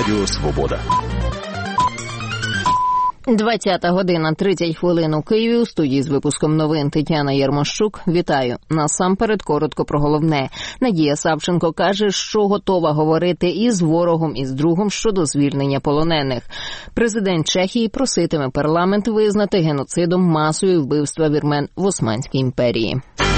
Радіо Свобода. 20 година 30 хвилин у Києві. У студії з випуском новин Тетяна Ярмощук. Вітаю. Насамперед коротко про головне. Надія Савченко каже, що готова говорити і з ворогом, і з другом щодо звільнення полонених. Президент Чехії проситиме парламент визнати геноцидом масові вбивства вірмен в Османській імперії.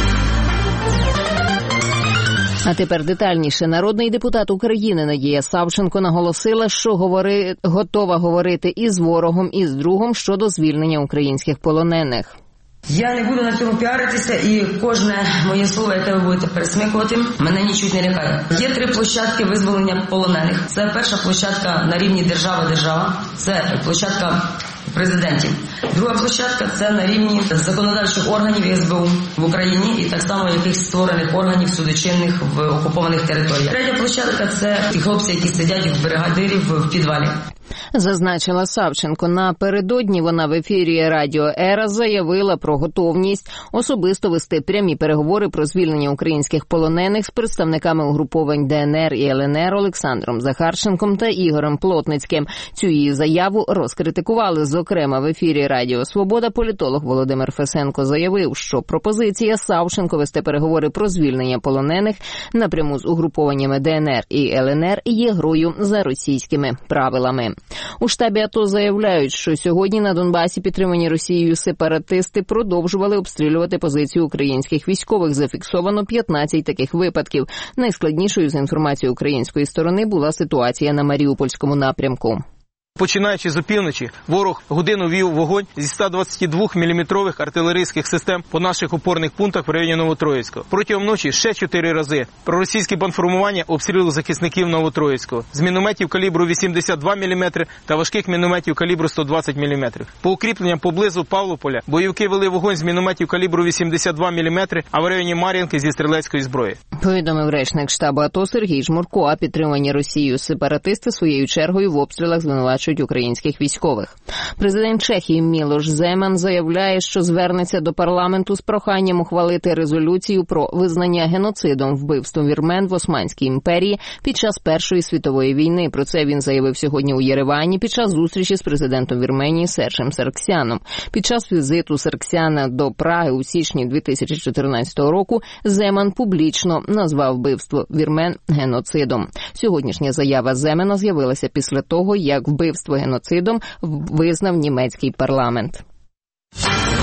А тепер детальніше. Народний депутат України Надія Савченко наголосила, що готова говорити і з ворогом, і з другом щодо звільнення українських полонених. Я не буду на цьому піаритися, і кожне моє слово, яке ви будете пересмикувати, мене нічуть не лякає. Є 3 площадки визволення полонених. Це перша площадка на рівні держава-держава, це площадка президентів. Друга площадка – це на рівні законодавчих органів СБУ в Україні і так само якихось створених органів судочинних в окупованих територіях. Третя площадка – це ті хлопці, які сидять в бригадирів в підвалі. Зазначила Савченко. Напередодні вона в ефірі Радіо Ера заявила про готовність особисто вести прямі переговори про звільнення українських полонених з представниками угруповань ДНР і ЛНР Олександром Захарченком та Ігорем Плотницьким. Цю її заяву розкритикували. Зокрема, в ефірі Радіо Свобода політолог Володимир Фесенко заявив, що пропозиція Савченко вести переговори про звільнення полонених напряму з угрупованнями ДНР і ЛНР є грою за російськими правилами. У штабі АТО заявляють, що сьогодні на Донбасі підтримані Росією сепаратисти продовжували обстрілювати позиції українських військових. Зафіксовано 15 таких випадків. Найскладнішою з інформації української сторони була ситуація на Маріупольському напрямку. Починаючи з опівночі, ворог годину вів вогонь зі 122-мм артилерійських систем по наших опорних пунктах в районі Новотроїцького. Протягом ночі ще 4 рази проросійські бандформування обстрілювали захисників Новотроїцького з мінометів калібру 82 мм та важких мінометів калібру 120 мм. По укріпленням поблизу Павлополя бойовики вели вогонь з мінометів калібру 82 мм, а в районі Мар'їнки зі стрілецької зброї. Повідомив речник штабу АТО Сергій Жмурко, а підтримані Росією сепаратисти своєю чергою в обстрілах звинувачують українських військових. Президент Чехії Мілош Земан заявляє, що звернеться до парламенту з проханням ухвалити резолюцію про визнання геноцидом вбивством вірмен в Османській імперії під час Першої світової війни. Про це він заявив сьогодні у Єревані під час зустрічі з президентом Вірменії Серджем Сарксяном. Під час візиту Сарксяна до Праги у січні 2014 року Земан публічно назвав вбивство вірмен геноцидом. Сьогоднішня заява Земана з'явилася після того, як вбивство геноцидом визнав німецький парламент.